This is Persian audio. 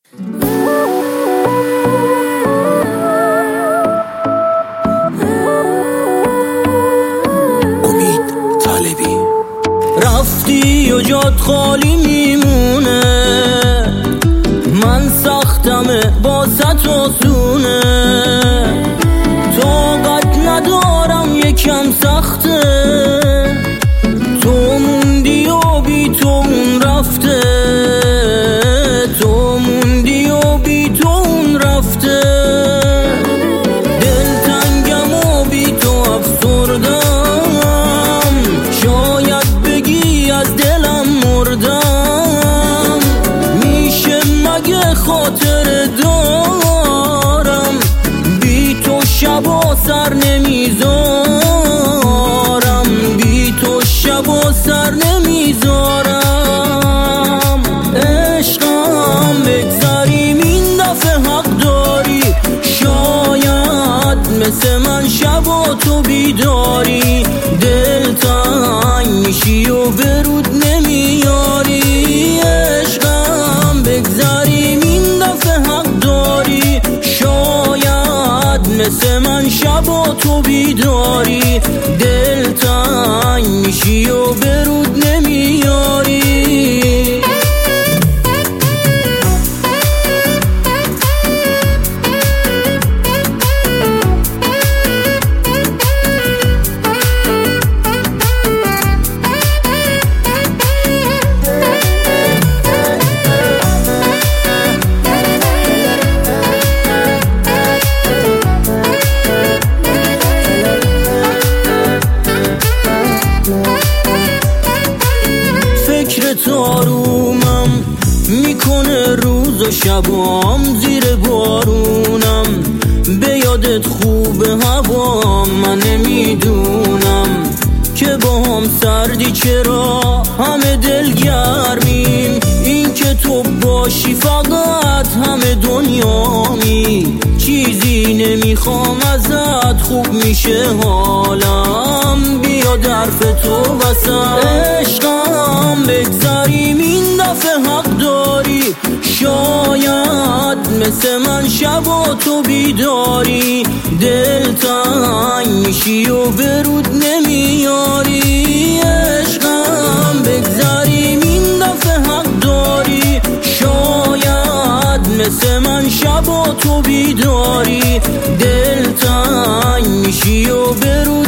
امید طالبی. رفتی و جات خالی میمونه، من سختمه باست آسونه، طاقت ندارم یکم سخته، تو موندی و بی تو اون رفته، تو موندی و بی تو اون رفته، دلتنگم و بی تو افسردم، شاید بگی از دلم مردم، میشه مگه خاطر دارم بی تو شبا سر نمیذارم، بی تو شبا سر نمیذارم، عشقم بگذریم این دفعه حق داری، شاید مثل من شبا تو بیداری، دل تنگ میشی و برود نمیاری، عشقم بگذریم این دفعه حق داری، شاید مثل من شبا تو بیداری، دل تنگ میشی و برود نمیاری. فکر تو آرومم میکنه روز و شبام، زیر بارونم به یادت خوب هوام، من نمیدونم که با هم سردی چرا همه دلگرمیم، این که تو باشی فقط همه دنیامی، چیزی نمیخوام ازت خوب میشه حالم، بیا درف تو وسط، عشقم بگذریم این دفعه حق داری، شاید مثل من شبا تو بیداری، دل تنگ میشی و برود نمیاری، عشقم بگذریم این دفعه حق داری، شاید مثل من شبا تو بیداری، دل تنگ میشی و برود